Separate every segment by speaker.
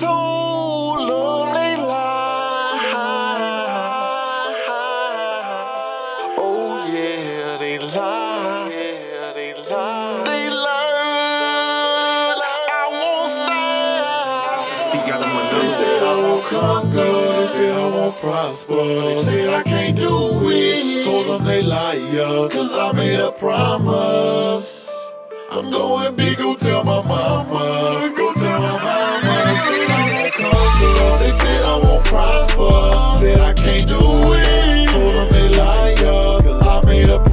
Speaker 1: told them they lie. Oh yeah, they lie. Yeah, they lie. They learn. I won't stop.
Speaker 2: She got them
Speaker 1: They said I won't conquer. They said I won't prosper. They said I can't do it. Told them they liars, cause I made a promise. I'm going big, go tell my mama. Go tell my mama. They said I won't conquer. They said I won't prosper. Said I can't do it. Told them they liars, cause I made a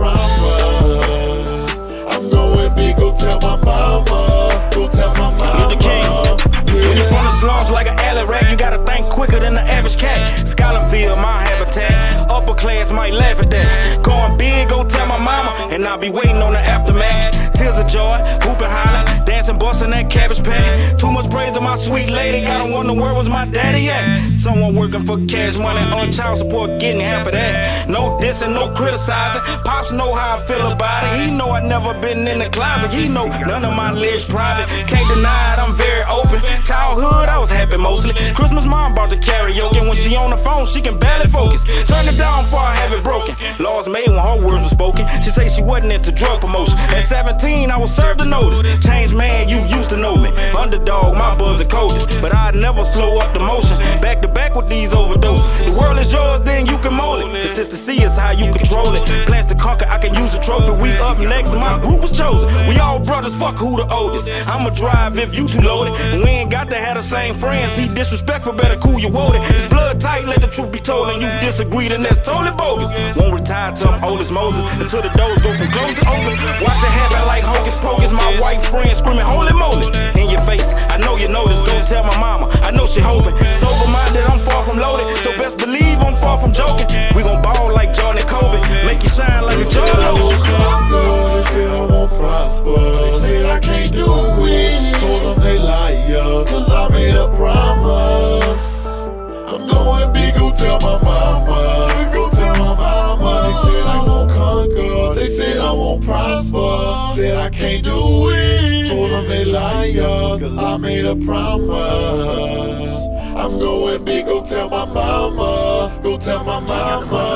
Speaker 1: promise. I'm going big, go tell my mama. Go tell my mama.
Speaker 3: You're the king. When you're from the slums like an alley rat, you gotta think quicker than the average cat. Skylandville, my habitat. Upper class might laugh at that. Going big, go tell my mama, and I'll be waiting on the aftermath. Tears of joy, hooping, hollering, dancing, busting that cabbage patch. Too much praise to my sweet lady, gotta wonder where was my daddy at. Someone working for cash money on child support, getting half of that. No dissing, no criticizing. Pops know how I feel about it. He know I never been in the closet. He know none of my lyrics private. Can't deny it, I'm very open. Childhood, I was happy mostly. Christmas, mom brought the karaoke. When she on the phone, she can barely focus. Turn it down before I have it broken. Laws made when her words were spoken. She say she wasn't into drug promotion. At 17, I was served a notice. Changed man, you used to know me. Underdog, my buzz the coldest. But I'd never slow up the motion. Back to back with these overdoses. The world is yours, then you can mold it. Consistency is how you control it. Plans to conquer, I can use a trophy. We up next, my group was chosen. We all brothers, fuck who the oldest. I'ma drive if you too loaded. And we ain't got to have the same friends. See, disrespectful, better cool your wounded. It's blood tight, let the truth be told. And you disagree, then that's totally bogus. Won't retire till I'm old as Moses. Until the doors go from closed to open. Watch it happen like hocus pocus. My white friend screaming, holy moly. In your face, I know you notice. Go tell my mama, I know she hoping. Sober minded, I'm far from loaded. So best believe I'm far from joking. We gon' ball like Jordan and Kobe. Make you shine like a Jordan lotion.
Speaker 1: They said I won't prosper. They said I can't do it. Told them they liars, cause I made a promise. I'm going big, go tell my mama. Go tell my mama. They said I won't conquer. They said I won't prosper. Said I can't do it. Told them they liars, cause I made a promise. I'm going big, go tell my mama. Go tell my mama.